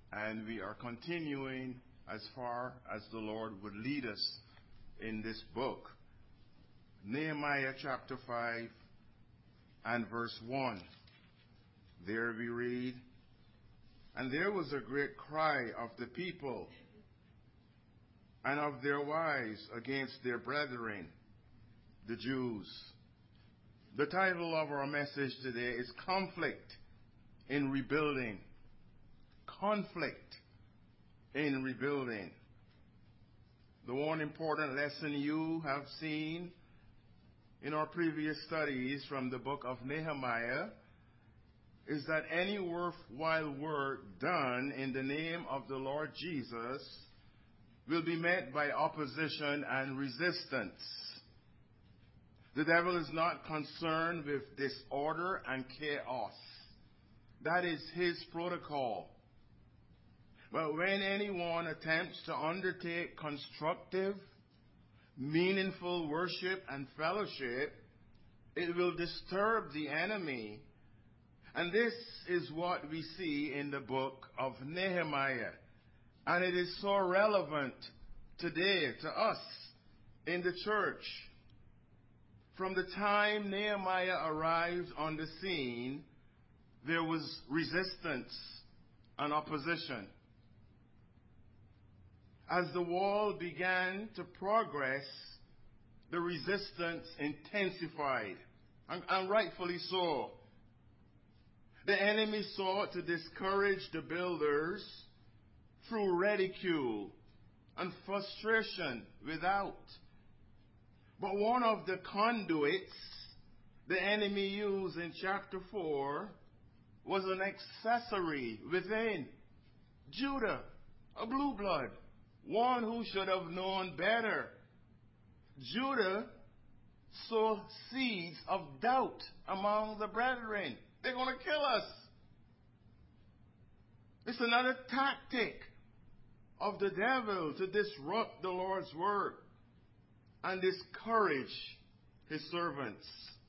and we are continuing as far as the Lord would lead us in this book. Nehemiah chapter 5 and verse 1. There we read, "And there was a great cry of the people and of their wives against their brethren, the Jews." The title of our message today is Conflict in Rebuilding. Conflict in rebuilding. The one important lesson you have seen in our previous studies from the book of Nehemiah is that any worthwhile work done in the name of the Lord Jesus will be met by opposition and resistance. The devil is not concerned with disorder and chaos. That is his protocol. But when anyone attempts to undertake constructive, meaningful worship and fellowship, it will disturb the enemy. And this is what we see in the book of Nehemiah. And it is so relevant today to us in the church. From the time Nehemiah arrived on the scene, there was resistance and opposition. As the wall began to progress, the resistance intensified, and rightfully so. The enemy sought to discourage the builders through ridicule and frustration without. But one of the conduits the enemy used in chapter 4 was an accessory within. Judah, a blue blood, one who should have known better. Judah sowed seeds of doubt among the brethren. They're going to kill us. It's another tactic of the devil to disrupt the Lord's work and discourage his servants.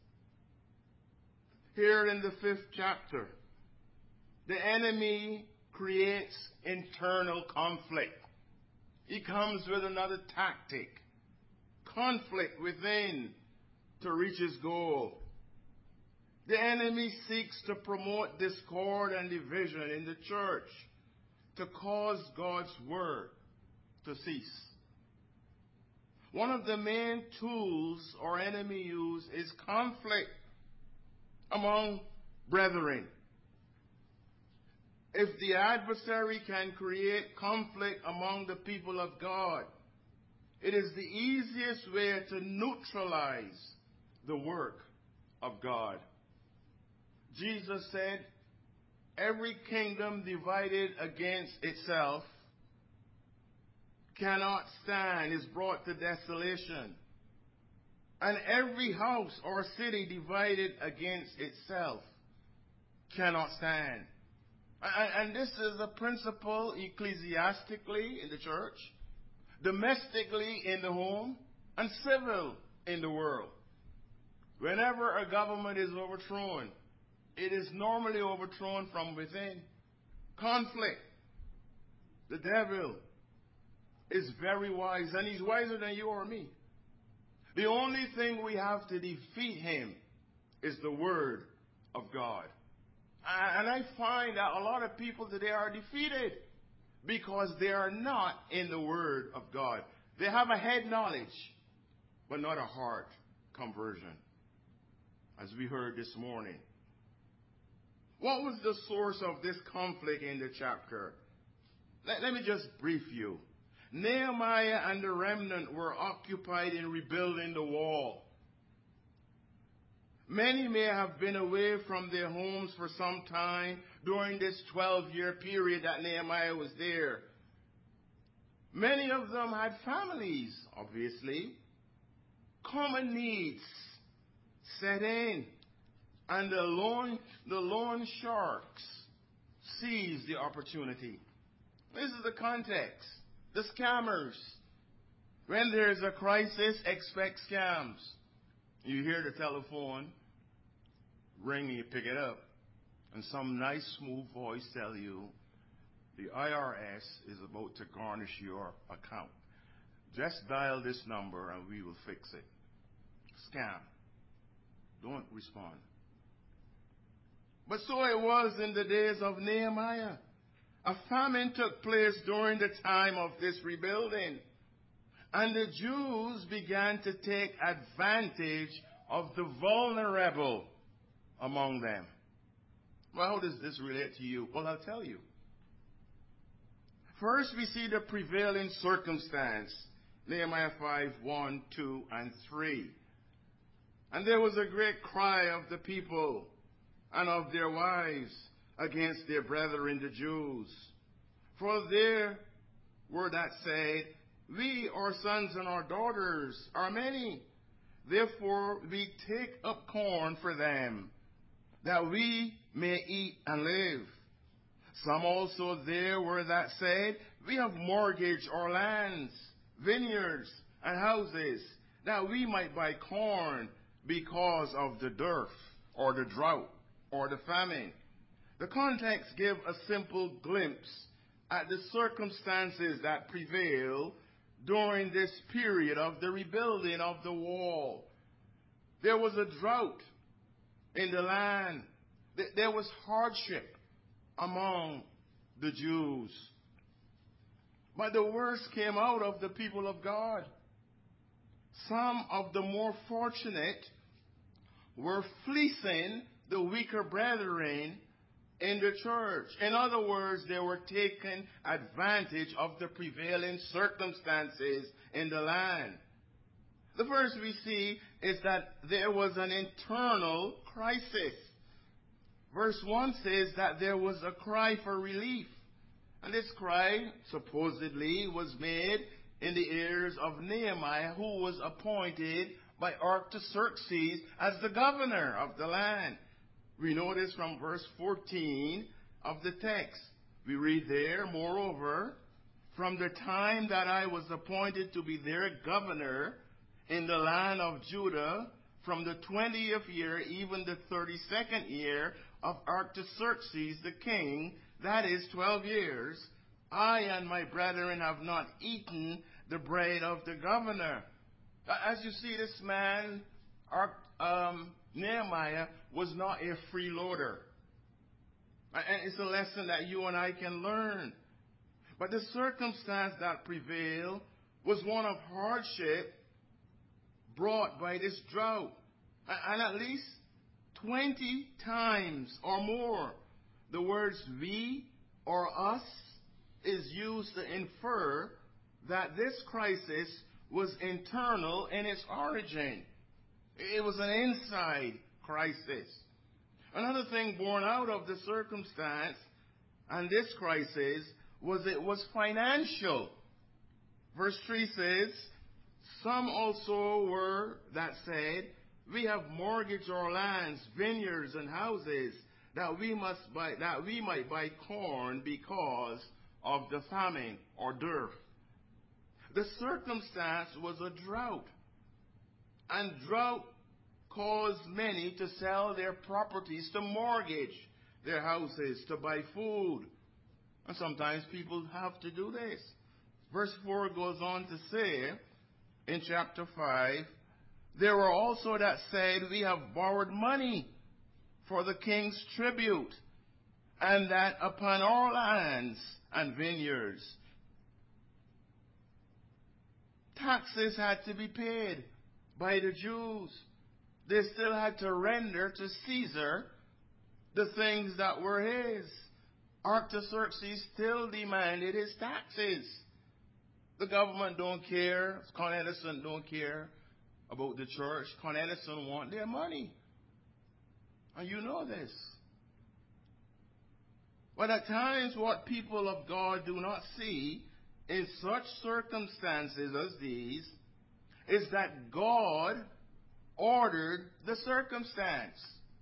Here in the 5th chapter, the enemy creates internal conflict. He comes with another tactic, conflict within, to reach his goal. The enemy seeks to promote discord and division in the church to cause God's word to cease. One of the main tools our enemy uses is conflict among brethren. If the adversary can create conflict among the people of God, it is the easiest way to neutralize the work of God. Jesus said, "Every kingdom divided against itself cannot stand, is brought to desolation. And every house or city divided against itself cannot stand." And this is a principle ecclesiastically in the church, domestically in the home, and civil in the world. Whenever a government is overthrown, it is normally overthrown from within. Conflict. The devil is very wise, and he's wiser than you or me. The only thing we have to defeat him is the word of God. And I find that a lot of people today are defeated because they are not in the word of God. They have a head knowledge, but not a heart conversion, as we heard this morning. What was the source of this conflict in the chapter? Let me just brief you. Nehemiah and the remnant were occupied in rebuilding the wall. Many may have been away from their homes for some time during this 12-year period that Nehemiah was there. Many of them had families, obviously. Common needs set in, and the loan sharks seized the opportunity. This is the context. The scammers. When there's a crisis, expect scams. You hear the telephone ring, you pick it up, and some nice smooth voice tell you, the IRS is about to garnish your account. Just dial this number and we will fix it. Scam. Don't respond. But so it was in the days of Nehemiah. A famine took place during the time of this rebuilding. And the Jews began to take advantage of the vulnerable among them. Well, how does this relate to you? Well, I'll tell you. First, we see the prevailing circumstance. Nehemiah 5, 1, 2, and 3. And there was a great cry of the people and of their wives against their brethren the Jews. For there were that said, we, our sons and our daughters, are many. Therefore we take up corn for them, that we may eat and live. Some also there were that said, we have mortgaged our lands, vineyards, and houses, that we might buy corn because of the dearth, or the drought, or the famine. The context gives a simple glimpse at the circumstances that prevail during this period of the rebuilding of the wall. There was a drought in the land. There was hardship among the Jews. But the worst came out of the people of God. Some of the more fortunate were fleecing the weaker brethren in the church. In other words, they were taking advantage of the prevailing circumstances in the land. The first we see is that there was an internal crisis. Verse 1 says that there was a cry for relief. And this cry supposedly was made in the ears of Nehemiah, who was appointed by Artaxerxes as the governor of the land. We know this from verse 14 of the text. We read there, moreover, from the time that I was appointed to be their governor in the land of Judah, from the 20th year, even the 32nd year of Artaxerxes the king, that is 12 years, I and my brethren have not eaten the bread of the governor. As you see, this man, Nehemiah, was not a freeloader. And it's a lesson that you and I can learn. But the circumstance that prevailed was one of hardship brought by this drought. And at least 20 times or more, the words we or us is used to infer that this crisis was internal in its origin. It was an inside crisis. Another thing born out of the circumstance and this crisis was it was financial. Verse 3 says, some also were that said, we have mortgaged our lands, vineyards, and houses, that we might buy corn because of the famine or dearth. The circumstance was a drought. And drought caused many to sell their properties, to mortgage their houses, to buy food. And sometimes people have to do this. Verse 4 goes on to say, in chapter 5, there were also that said, we have borrowed money for the king's tribute, and that upon our lands and vineyards, taxes had to be paid by the Jews. They still had to render to Caesar the things that were his. Artaxerxes still demanded his taxes. The government don't care. Con Edison don't care about the church. Con Edison want their money. And you know this. But at times what people of God do not see in such circumstances as these is that God ordered the circumstance.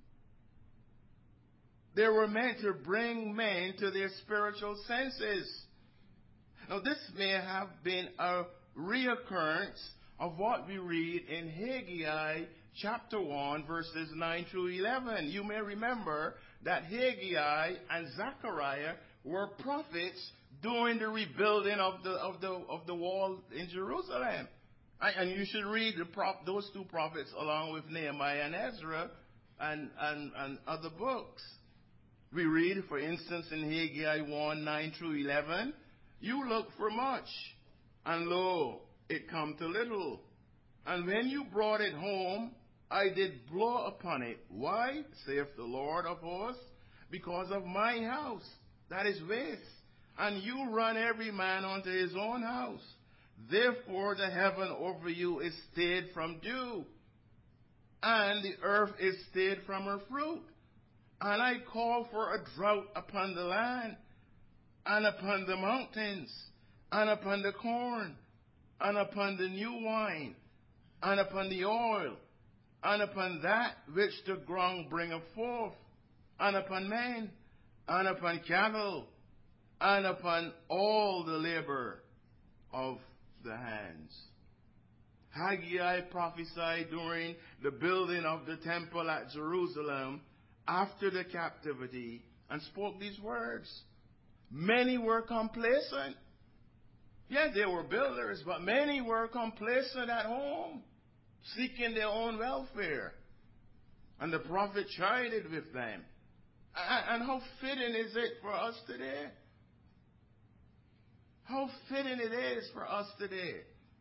They were meant to bring men to their spiritual senses. Now this may have been a reoccurrence of what we read in Haggai chapter 1 verses 9 through 11. You may remember that Haggai and Zechariah were prophets during the rebuilding of the wall in Jerusalem. And you should read those two prophets along with Nehemiah and Ezra and other books. We read, for instance, in Haggai 1:9-11, you look for much, and lo, it come to little. And when you brought it home, I did blow upon it. Why, saith the Lord of hosts? Because of my house, that is waste. And you run every man unto his own house. Therefore the heaven over you is stayed from dew, and the earth is stayed from her fruit. And I call for a drought upon the land, and upon the mountains, and upon the corn, and upon the new wine, and upon the oil, and upon that which the ground bringeth forth, and upon men, and upon cattle, and upon all the labor of the hands. Haggai prophesied during the building of the temple at Jerusalem after the captivity and spoke these words. Many were complacent. Yes, they were builders, but many were complacent at home, seeking their own welfare. And the prophet chided with them. And how fitting is it for us today? How fitting it is for us today.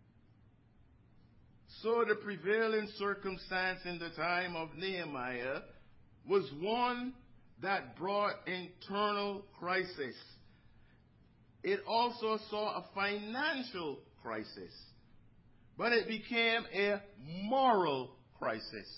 So the prevailing circumstance in the time of Nehemiah was one that brought internal crisis. It also saw a financial crisis, but it became a moral crisis.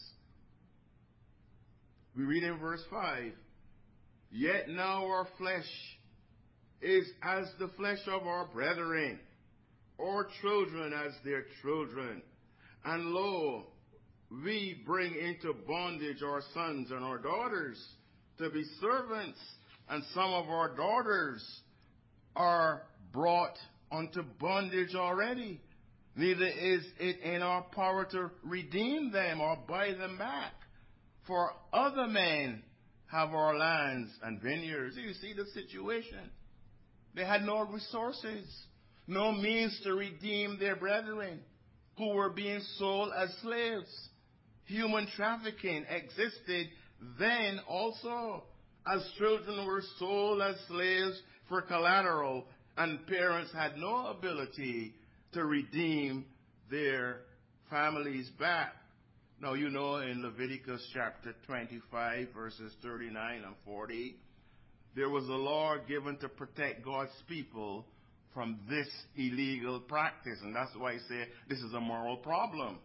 We read in verse 5, yet now our flesh is as the flesh of our brethren, or children as their children. And lo, we bring into bondage our sons and our daughters to be servants, and some of our daughters are brought unto bondage already. Neither is it in our power to redeem them or buy them back. For other men have our lands and vineyards. You see the situation. They had no resources, no means to redeem their brethren who were being sold as slaves. Human trafficking existed then also, as children were sold as slaves for collateral, and parents had no ability to redeem their families back. Now, you know, in Leviticus chapter 25, verses 39 and 40, there was a law given to protect God's people from this illegal practice. And that's why I say this is a moral problem.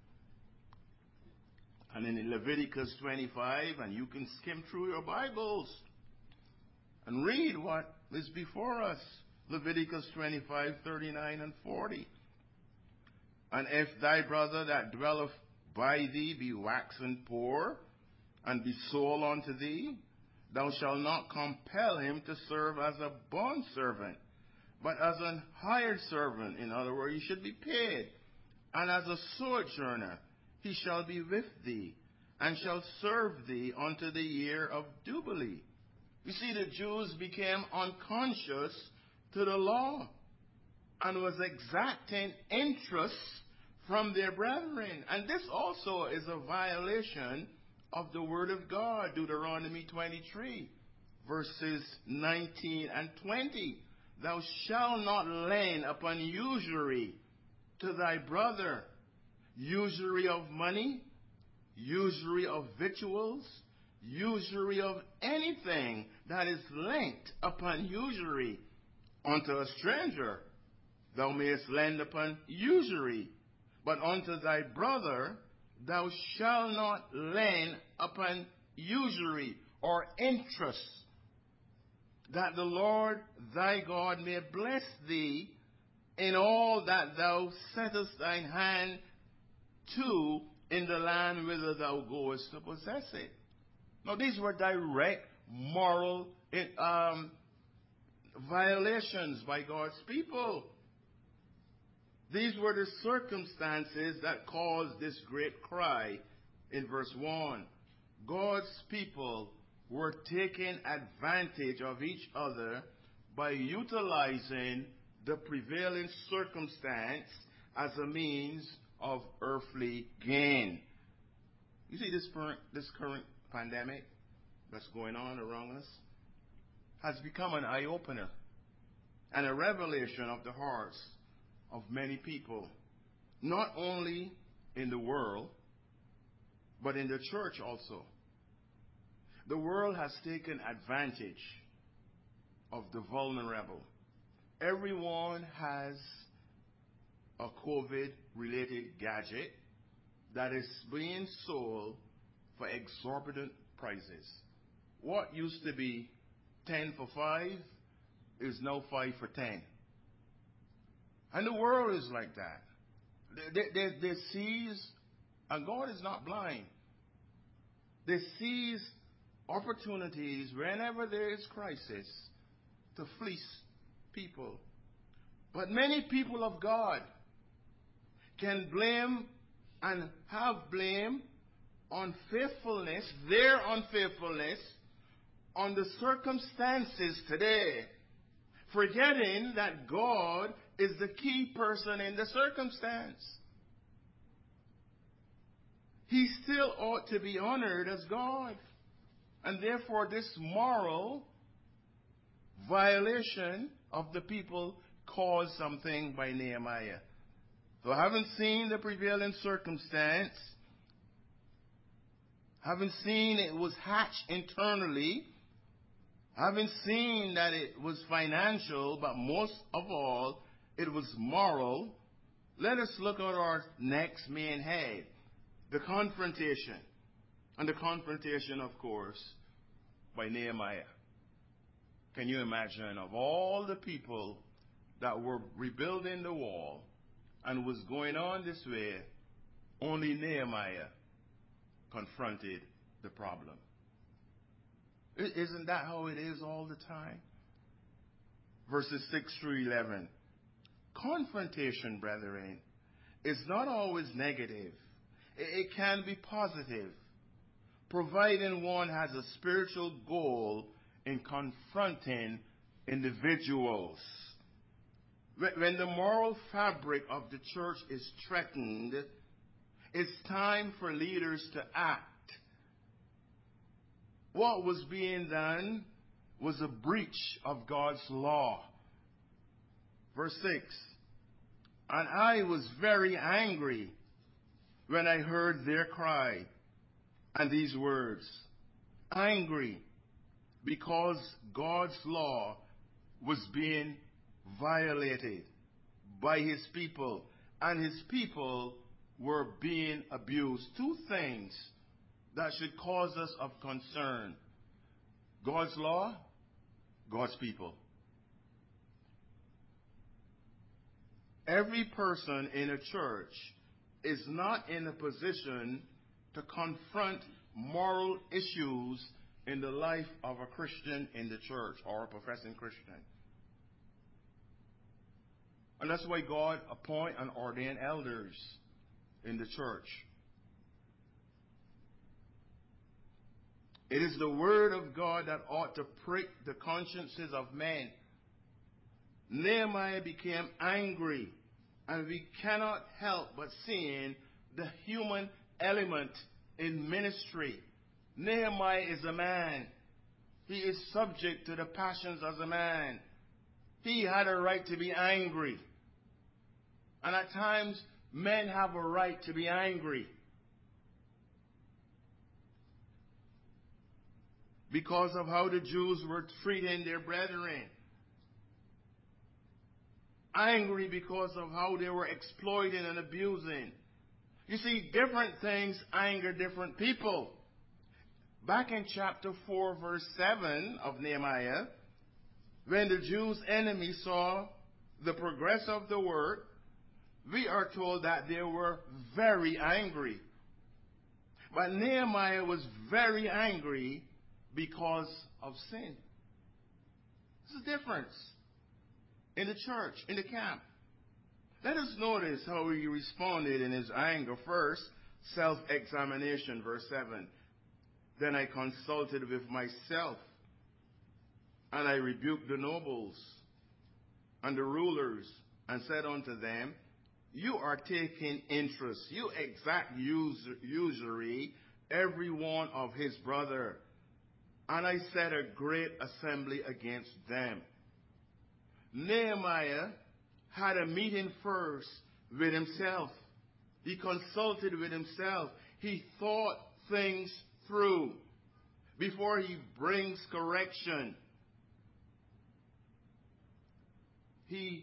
And in Leviticus 25, and you can skim through your Bibles and read what is before us. Leviticus 25, 39 and 40. And if thy brother that dwelleth by thee be waxen poor, and be sold unto thee, thou shalt not compel him to serve as a bondservant, but as an hired servant. In other words, he should be paid. And as a sojourner, he shall be with thee, and shall serve thee unto the year of Jubilee. You see, the Jews became unconscious to the law, and was exacting interest from their brethren. And this also is a violation of the word of God, Deuteronomy 23, verses 19 and 20. Thou shalt not lend upon usury to thy brother, usury of money, usury of victuals, usury of anything that is lent upon usury unto a stranger. Thou mayest lend upon usury, but unto thy brother thou shalt not lend upon usury or interest, that the Lord thy God may bless thee in all that thou settest thine hand to in the land whither thou goest to possess it. Now, these were direct moral violations by God's people. These were the circumstances that caused this great cry in verse 1. God's people were taking advantage of each other by utilizing the prevailing circumstance as a means of earthly gain. You see, this current pandemic that's going on around us has become an eye-opener and a revelation of the hearts of many people, not only in the world, but in the church also. The world has taken advantage of the vulnerable. Everyone has a COVID-related gadget that is being sold for exorbitant prices. What used to be 10 for 5 is now 5 for 10. And the world is like that. They seize, and God is not blind. They seize opportunities whenever there is crisis to fleece people. But many people of God can blame and have blame on faithfulness, their unfaithfulness, on the circumstances today, forgetting that God is the key person in the circumstance. He still ought to be honored as God. And therefore, this moral violation of the people caused something by Nehemiah. So having seen the prevailing circumstance, having seen it was hatched internally, having seen that it was financial, but most of all, it was moral, let us look at our next main head, the confrontation. And the confrontation, of course, by Nehemiah. Can you imagine, of all the people that were rebuilding the wall and was going on this way, only Nehemiah confronted the problem. Isn't that how it is all the time? Verses 6 through 11. Confrontation, brethren, is not always negative. It can be positive, providing one has a spiritual goal in confronting individuals. When the moral fabric of the church is threatened, it's time for leaders to act. What was being done was a breach of God's law. Verse 6, and I was very angry when I heard their cry and these words, angry because God's law was being violated by his people, and his people were being abused. Two things that should cause us of concern: God's law, God's people. Every person in a church is not in a position to confront moral issues in the life of a Christian in the church or a professing Christian. And that's why God appoint and ordain elders in the church. It is the word of God that ought to prick the consciences of men. Nehemiah became angry, and we cannot help but seeing the human element in ministry. Nehemiah is a man. He is subject to the passions as a man. He had a right to be angry. And at times, men have a right to be angry because of how the Jews were treating their brethren. Angry because of how they were exploiting and abusing. You see, different things anger different people. Back in chapter 4, verse 7 of Nehemiah, when the Jews' enemies saw the progress of the work, we are told that they were very angry. But Nehemiah was very angry because of sin. There's a difference in the church, in the camp. Let us notice how he responded in his anger. First, self-examination, verse 7. Then I consulted with myself, and I rebuked the nobles and the rulers, and said unto them, you are taking interest, you exact usury, every one of his brother. And I set a great assembly against them. Nehemiah had a meeting first with himself. He consulted with himself. He thought things through before he brings correction. He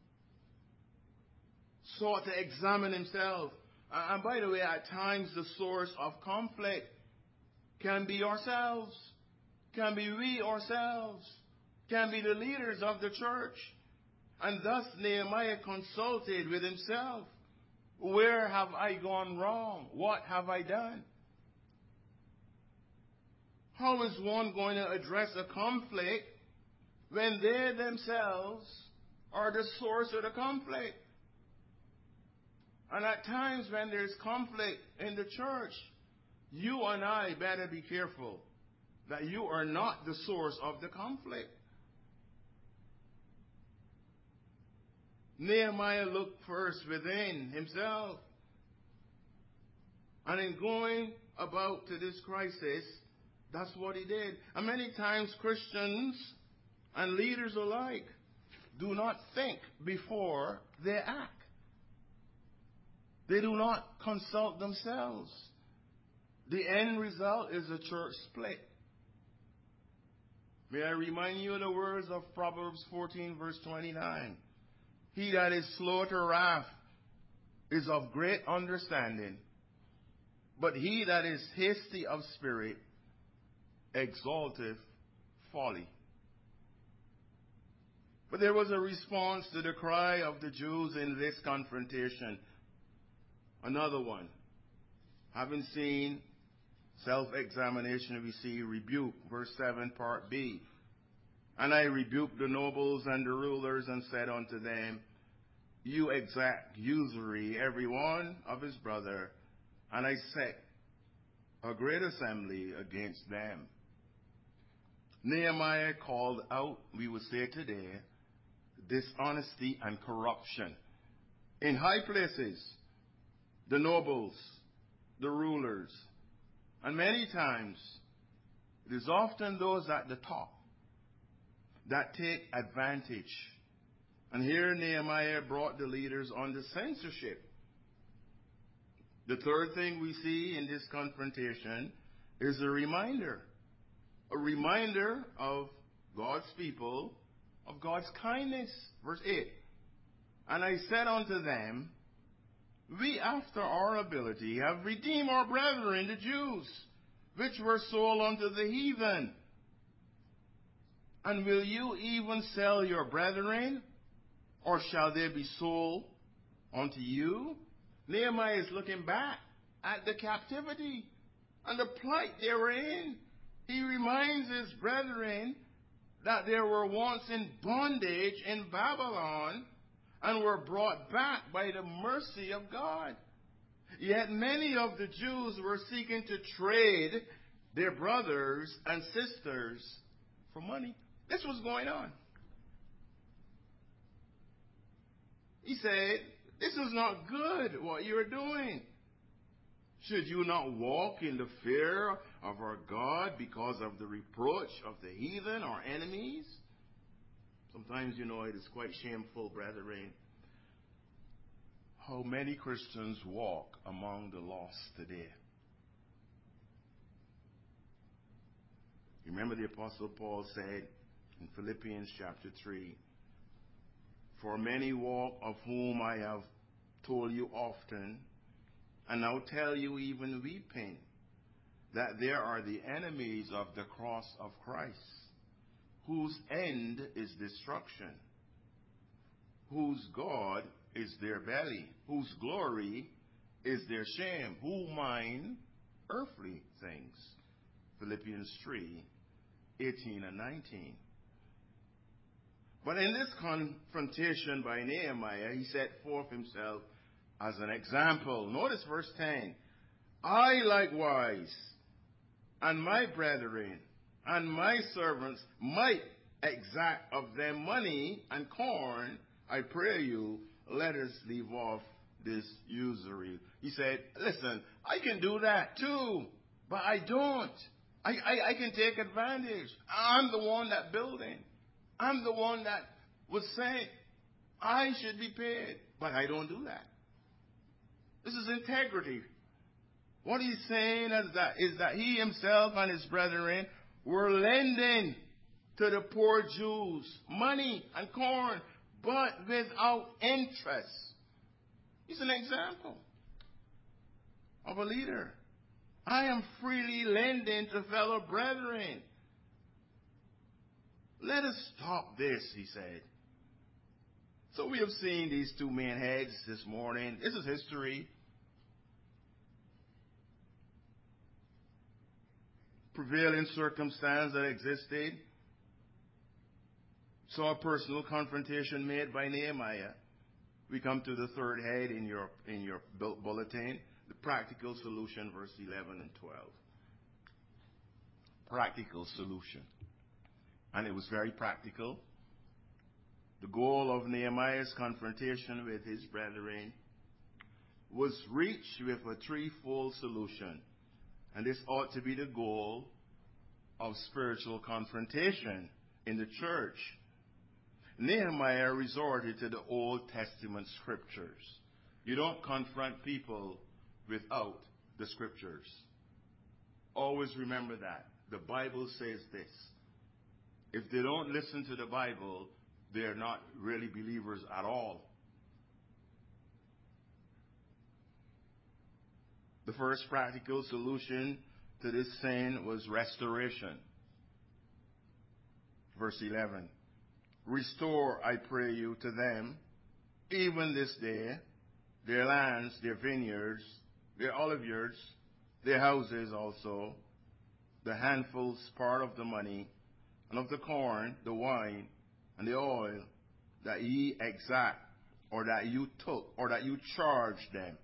sought to examine himself. And by the way, at times the source of conflict can be ourselves, can be we ourselves, can be the leaders of the church. And thus Nehemiah consulted with himself. Where have I gone wrong? What have I done? How is one going to address a conflict when they themselves are the source of the conflict? And at times when there's conflict in the church, you and I better be careful that you are not the source of the conflict. Nehemiah looked first within himself. And in going about to this crisis, that's what he did. And many times Christians and leaders alike do not think before they act. They do not consult themselves. The end result is a church split. May I remind you of the words of Proverbs 14, verse 29. He that is slow to wrath is of great understanding, but he that is hasty of spirit exalteth folly. But there was a response to the cry of the Jews in this confrontation. Another one. Having seen self-examination, we see rebuke, verse 7, part B. And I rebuked the nobles and the rulers and said unto them, you exact usury, every one of his brother. And I set a great assembly against them. Nehemiah called out, we would say today, dishonesty and corruption. In high places, the nobles, the rulers, and many times it is often those at the top that take advantage. And here Nehemiah brought the leaders under censorship. The third thing we see in this confrontation is a reminder of God's people, of God's kindness. Verse 8, and I said unto them, we after our ability have redeemed our brethren the Jews, which were sold unto the heathen. And will you even sell your brethren, or shall they be sold unto you? Nehemiah is looking back at the captivity and the plight they were in. He reminds his brethren that they were once in bondage in Babylon and were brought back by the mercy of God. Yet many of the Jews were seeking to trade their brothers and sisters for money. This was going on. He said, this is not good what you're doing. Should you not walk in the fear of our God because of the reproach of the heathen, our enemies? Sometimes, it is quite shameful, brethren, how many Christians walk among the lost today. Remember the Apostle Paul said in Philippians chapter 3, for many walk, of whom I have told you often, and now tell you even weeping, that there are the enemies of the cross of Christ, whose end is destruction, whose God is their belly, whose glory is their shame, who mind earthly things. Philippians 3, 18 and 19. But in this confrontation by Nehemiah, he set forth himself as an example. Notice verse 10. I likewise and my brethren and my servants might exact of them money and corn, I pray you, let us leave off this usury. He said, listen, I can do that too, but I don't. I can take advantage. I'm the one that building. I'm the one that would say I should be paid, but I don't do that. This is integrity. What he's saying is that he himself and his brethren were lending to the poor Jews money and corn, but without interest. He's an example of a leader. I am freely lending to fellow brethren. Let us stop this, he said. So we have seen these two men heads this morning. This is history. Prevailing circumstance that existed. Saw a personal confrontation made by Nehemiah. We come to the third head in your bulletin, the practical solution, verse 11 and 12. Practical solution. And it was very practical. The goal of Nehemiah's confrontation with his brethren was reached with a threefold solution. And this ought to be the goal of spiritual confrontation in the church. Nehemiah resorted to the Old Testament scriptures. You don't confront people without the scriptures. Always remember that. The Bible says this. If they don't listen to the Bible, they're not really believers at all. The first practical solution to this sin was restoration. Verse 11. Restore, I pray you, to them, even this day, their lands, their vineyards, their olive yards, their houses also, the handfuls part of the money, and of the corn, the wine, and the oil, that ye exact, or that you took, or that you charged them.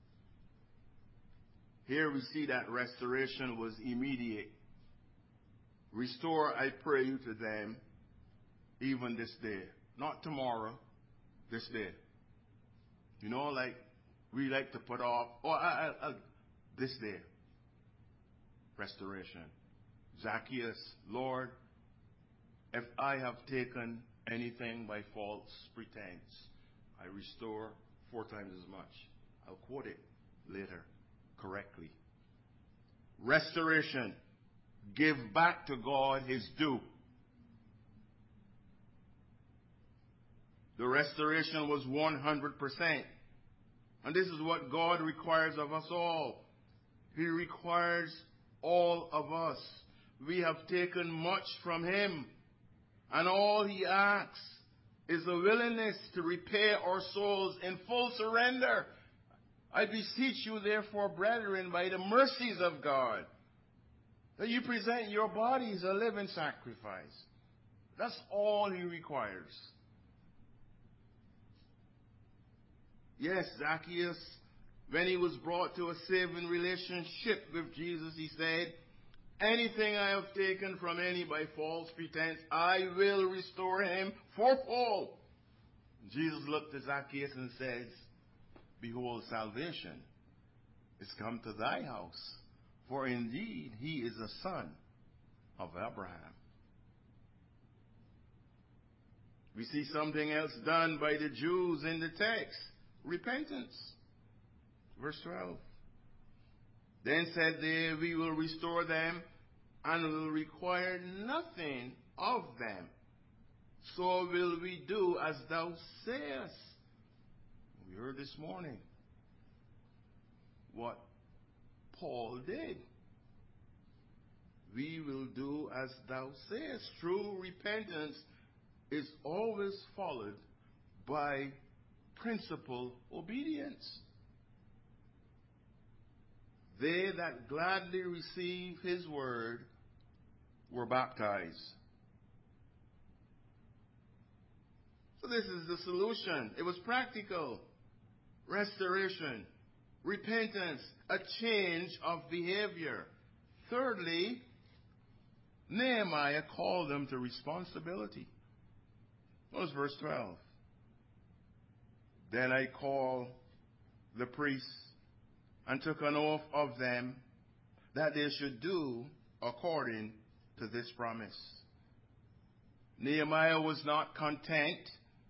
Here we see that restoration was immediate. Restore, I pray you, to them, even this day. Not tomorrow, this day. You know, like, we like to put off, this day. Restoration. Zacchaeus, Lord, if I have taken anything by false pretense, I restore 4 times as much. I'll quote it later correctly. Restoration. Give back to God his due. The restoration was 100%. And this is what God requires of us all. He requires all of us. We have taken much from him. And all he asks is a willingness to repay our souls in full surrender. I beseech you, therefore, brethren, by the mercies of God, that you present your bodies a living sacrifice. That's all he requires. Yes, Zacchaeus, when he was brought to a saving relationship with Jesus, he said, anything I have taken from any by false pretense, I will restore him fourfold. Jesus looked at Zacchaeus and says, behold, salvation is come to thy house, for indeed he is a son of Abraham. We see something else done by the Jews in the text. Repentance. Verse 12. Then said they, we will restore them and will require nothing of them. So will we do as thou sayest. We heard this morning what Paul did. We will do as thou sayest. True repentance is always followed by principal obedience. They that gladly receive his word were baptized. So this is the solution. It was practical. Restoration, repentance, a change of behavior. Thirdly, Nehemiah called them to responsibility. Notice verse 12. Then I called the priests and took an oath of them that they should do according to this promise. Nehemiah was not content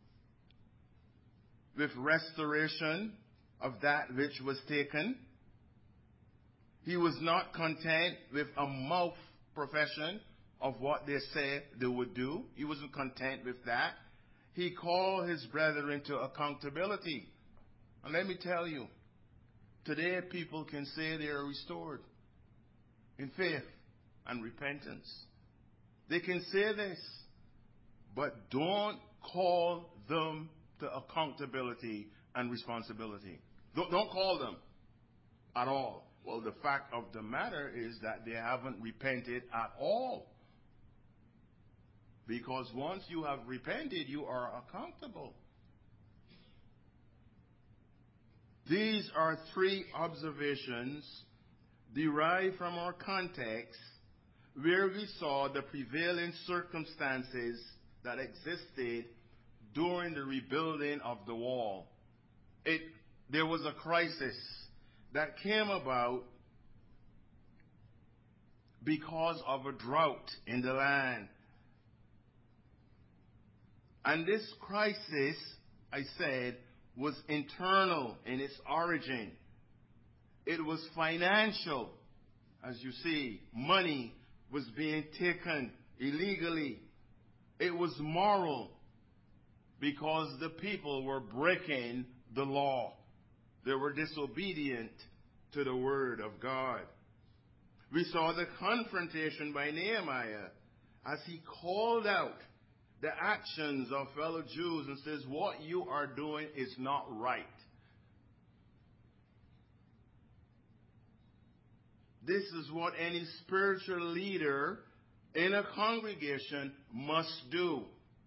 with restoration of that which was taken. He was not content with a mouth profession of what they said they would do. He wasn't content with that. He called his brethren to accountability. And let me tell you, today people can say they are restored in faith and repentance. They can say this, but don't call them to accountability and responsibility. Don't call them at all. Well, the fact of the matter is that they haven't repented at all. Because once you have repented, you are accountable. These are three observations derived from our context where we saw the prevailing circumstances that existed during the rebuilding of the wall. There was a crisis that came about because of a drought in the land. And this crisis, I said, was internal in its origin. It was financial. As you see, money was being taken illegally. It was moral because the people were breaking the law. They were disobedient to the word of God. We saw the confrontation by Nehemiah as he called out the actions of fellow Jews and says, what you are doing is not right. This is what any spiritual leader in a congregation must do.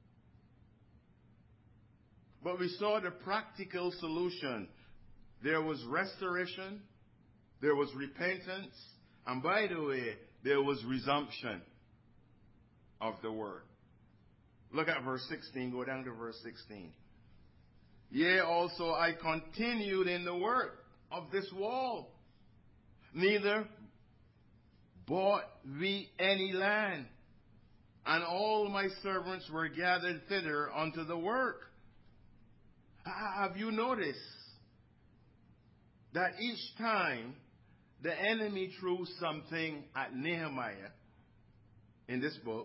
But we saw the practical solution. There was restoration, there was repentance, and by the way, there was resumption of the word. Look at verse 16, go down to verse 16. Yea, also I continued in the work of this wall, neither bought we any land, and all my servants were gathered thither unto the work. Have you noticed that each time the enemy threw something at Nehemiah in this book,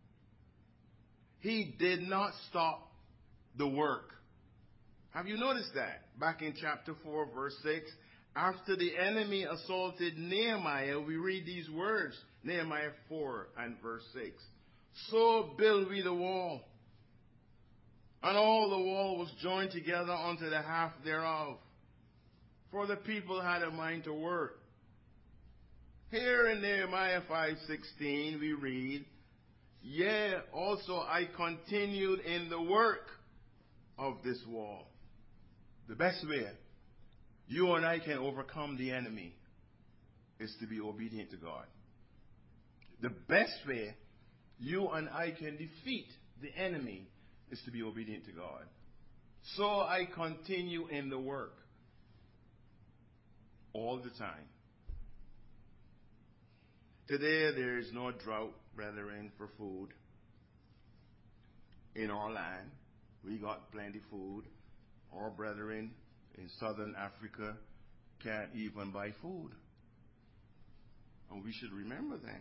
he did not stop the work? Have you noticed that? Back in chapter 4, verse 6, after the enemy assaulted Nehemiah, we read these words, Nehemiah 4 and verse 6. So build we the wall, and all the wall was joined together unto the half thereof. For the people had a mind to work. Here in Nehemiah 5:16 we read, Yea, also I continued in the work of this wall. The best way you and I can overcome the enemy is to be obedient to God. The best way you and I can defeat the enemy is to be obedient to God. So I continue in the work all the time. Today there is no drought, brethren, for food in our land. We got plenty of food. Our brethren in southern Africa can't even buy food. And we should remember that.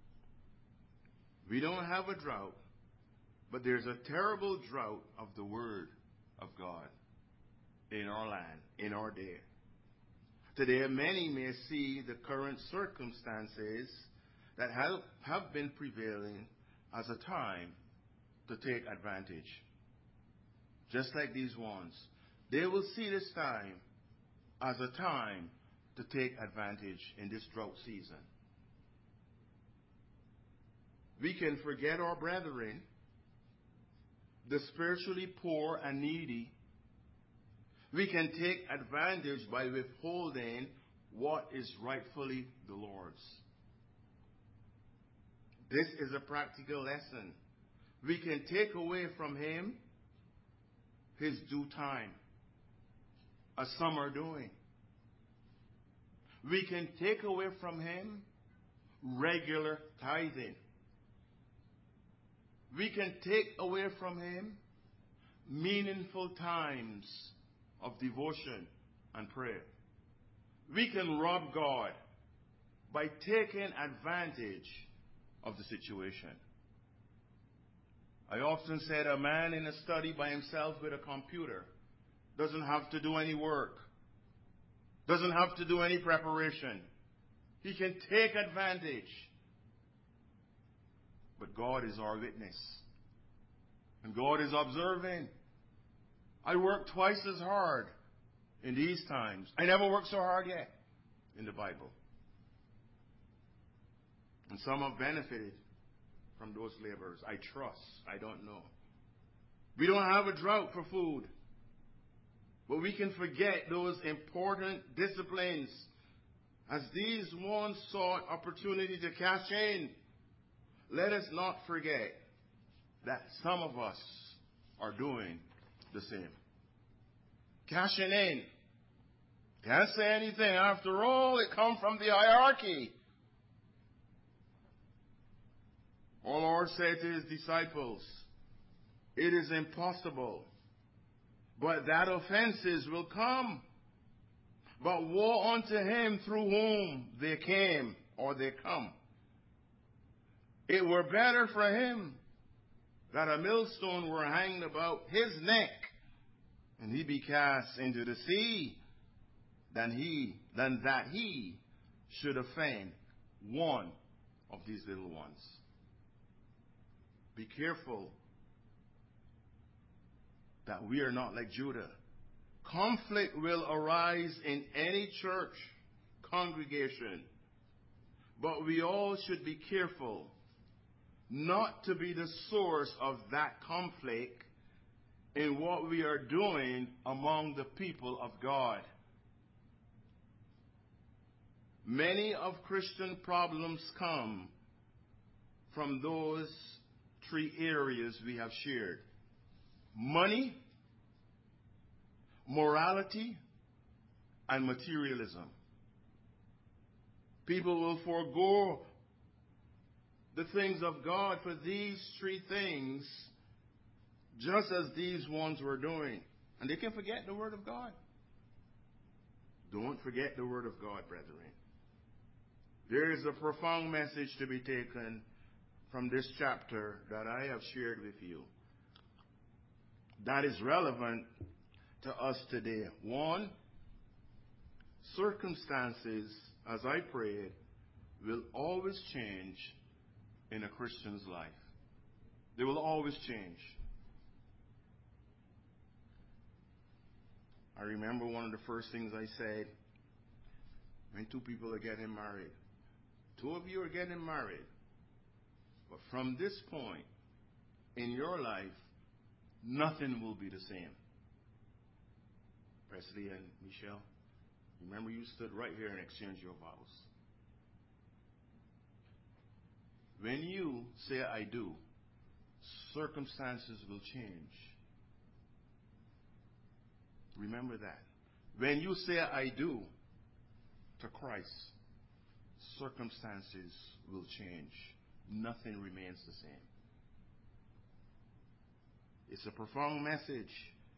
We don't have a drought, but there's a terrible drought of the Word of God in our land, in our day. Today, many may see the current circumstances that have been prevailing as a time to take advantage. Just like these ones. They will see this time as a time to take advantage in this drought season. We can forget our brethren, the spiritually poor and needy. We can take advantage by withholding what is rightfully the Lord's. This is a practical lesson. We can take away from him his due time, as some are doing. We can take away from him regular tithing. We can take away from him meaningful times of devotion and prayer. We can rob God by taking advantage of the situation. I often said a man in a study by himself with a computer doesn't have to do any work, doesn't have to do any preparation. He can take advantage. But God is our witness. And God is observing. I work twice as hard in these times. I never worked so hard yet in the Bible. And some have benefited from those labors. I trust. I don't know. We don't have a drought for food. But we can forget those important disciplines as these ones sought opportunity to cash in. Let us not forget that some of us are doing the same. Cashing in. Can't say anything. After all, it comes from the hierarchy. Our Lord said to his disciples, it is impossible, but that offenses will come. But woe unto him through whom they came or they come. It were better for him that a millstone were hanged about his neck and he be cast into the sea than that he should offend one of these little ones. Be careful that we are not like Judah. Conflict will arise in any church congregation, but we all should be careful not to be the source of that conflict in what we are doing among the people of God. Many of Christian problems come from those three areas we have shared: money, morality, and materialism. People will forego the things of God for these three things, just as these ones were doing. And they can forget the Word of God. Don't forget the Word of God, brethren. There is a profound message to be taken from this chapter that I have shared with you that is relevant to us today. One, circumstances, as I prayed, will always change in a Christian's life. They will always change. I remember one of the first things I said when two people are getting married. Two of you are getting married. But from this point in your life, nothing will be the same. Presley and Michelle, remember you stood right here and exchanged your vows. When you say I do, circumstances will change. Remember that. When you say I do to Christ, circumstances will change. Nothing remains the same. It's a profound message.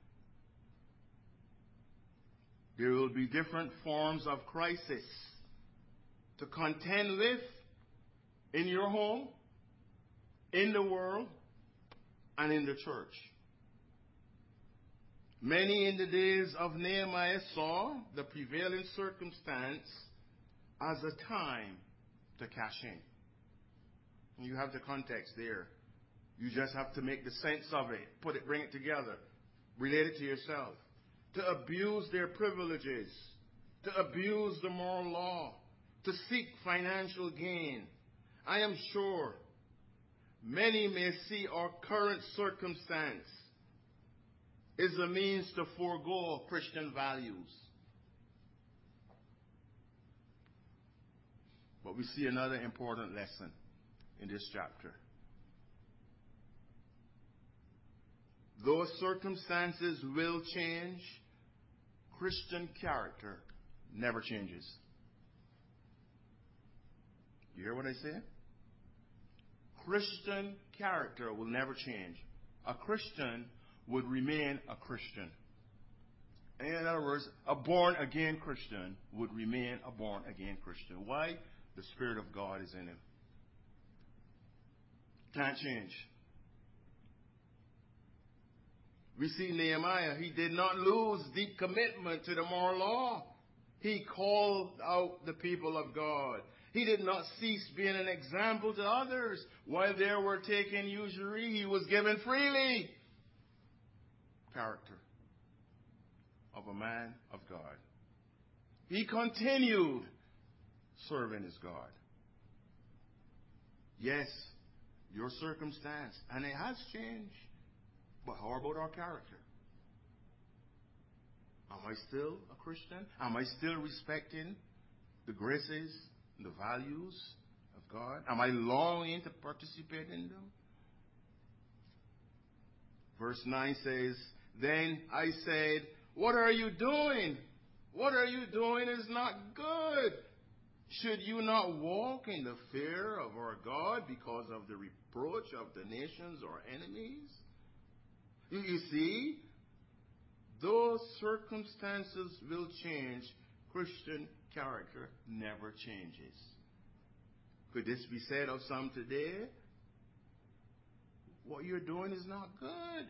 There will be different forms of crisis to contend with in your home, in the world, and in the church. Many in the days of Nehemiah saw the prevailing circumstance as a time to cash in. You have the context there. You just have to make the sense of it, bring it together, relate it to yourself. To abuse their privileges, to abuse the moral law, to seek financial gain. I am sure many may see our current circumstance is a means to forego Christian values. But we see another important lesson in this chapter. Though circumstances will change, Christian character never changes. You hear what I say? Christian character will never change. A Christian would remain a Christian. In other words, a born-again Christian would remain a born-again Christian. Why? The Spirit of God is in him. Can't change. We see Nehemiah, he did not lose deep commitment to the moral law. He called out the people of God. He did not cease being an example to others. While they were taking usury, he was given freely. Character of a man of God. He continued serving his God. Yes, your circumstance, and it has changed. But how about our character? Am I still a Christian? Am I still respecting the graces and the values of God? Am I longing to participate in them? Verse 9 says, "Then I said, what are you doing? What are you doing is not good. Should you not walk in the fear of our God because of the reproach of the nations or enemies?" You see, though circumstances will change, Christian character never changes. Could this be said of some today? What you're doing is not good.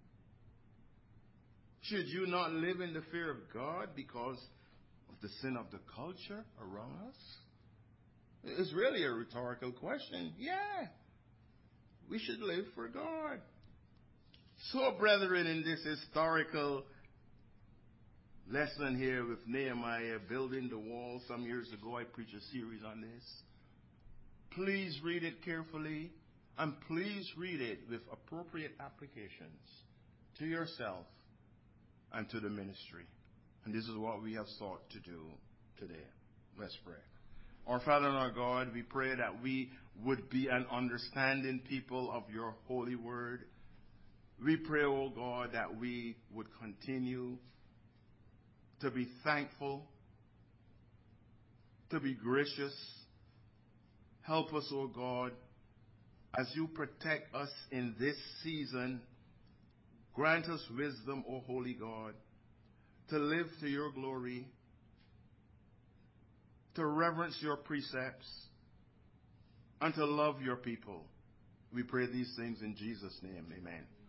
Should you not live in the fear of God because of the sin of the culture around us? It's really a rhetorical question. Yeah, we should live for God. So, brethren, in this historical lesson here with Nehemiah building the wall some years ago, I preached a series on this. Please read it carefully, and please read it with appropriate applications to yourself and to the ministry. And this is what we have sought to do today. Let's pray. Our Father and our God, we pray that we would be an understanding people of your holy word. We pray, oh God, that we would continue to be thankful, to be gracious. Help us, oh God, as you protect us in this season. Grant us wisdom, O holy God, to live to your glory, to reverence your precepts, and to love your people. We pray these things in Jesus' name. Amen.